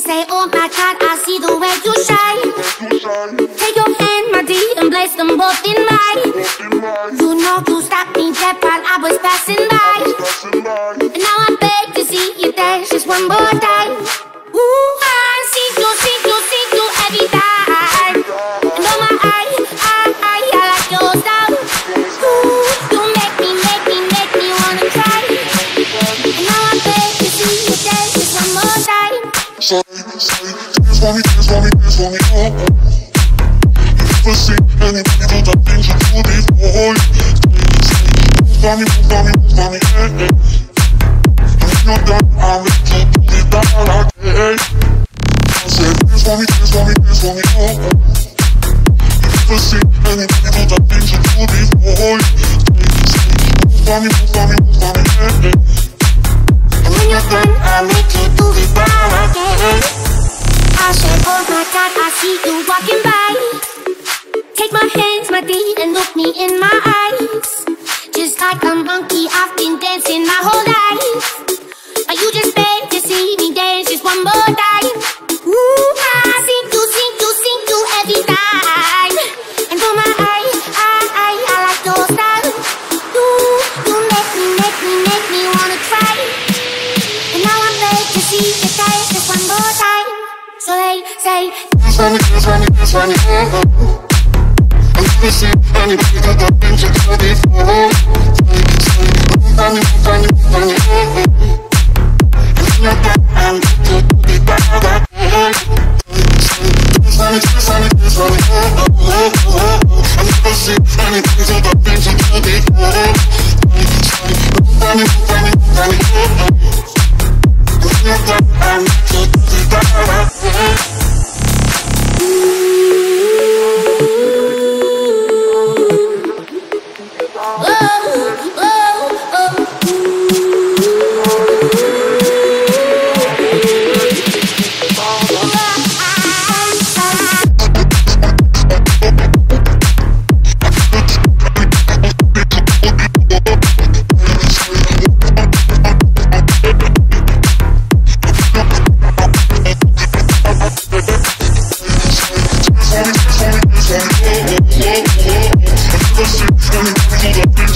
say, oh my God, I see the way you shine. Take your hand, my D, and place them both in mine. You know you stopped me dead while I was passing by. And now I beg to see you dance just one more time. Ooh, I see you every time. And oh my, I like your style. Ooh, you make me wanna cry. And now I beg to see you dance just one more time. Dance for me, oh. Never seen anybody do the things you do before. Move for me, eh. If you're done, I'll make you do it down again. I said, dance for me, oh. Never seen anybody do the things you do before. Move for me, eh. And when you're done, I'll make you do it down again. I said, oh my God, I see you walking by. Take my hands, my D, and look me in my eyes. Just like a monkey, I've been dancing my whole life. But you just beg to see me dance just one more time. Ooh, I sing you every time. And for my I like your style. You make me wanna cry. And now I'm beg to see you dance just one more time. So they say, dance for me, oh. I never seen anybody do the things you do before. Move for me, oh. If you're done, I'll make you do it down again. Dance for me, oh. I never seen anybody do the things you do before. Move for me, oh. If you're done, I'll make you do it down again. Never seen anybody do the